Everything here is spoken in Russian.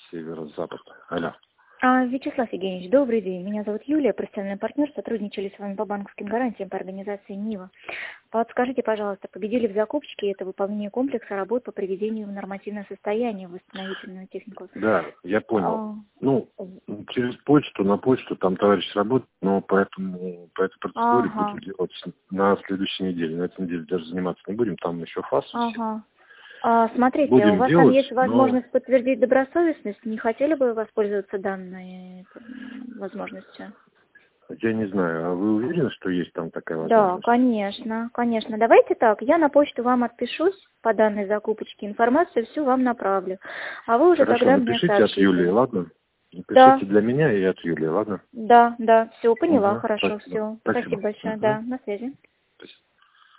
северо-запад. Алло. Вячеслав Евгеньевич, добрый день. Меня зовут Юлия, профессиональный партнер. Сотрудничали с вами по банковским гарантиям по организации НИВА. Подскажите, пожалуйста, победили в закупочке это выполнение комплекса работ по приведению в нормативное состояние восстановительную технику? Да, я понял. Через почту, на почту там товарищ работает, но по этой процедуре будем делать на следующей неделе. На этой неделе даже заниматься не будем, там еще фаз. Смотрите, будем у вас делать, там есть возможность подтвердить добросовестность. Не хотели бы воспользоваться данной возможностью? Я не знаю, а вы уверены, что есть там такая возможность? Да, конечно. Давайте так, я на почту вам отпишусь по данной закупочке, информацию всю вам направлю. А вы уже Хорошо, тогда мне напишите сообщите. от Юлии, ладно? Напишите для меня и от Юлии, ладно? Да, все, поняла, хорошо, спасибо. все. Спасибо большое, да, на связи. Спасибо.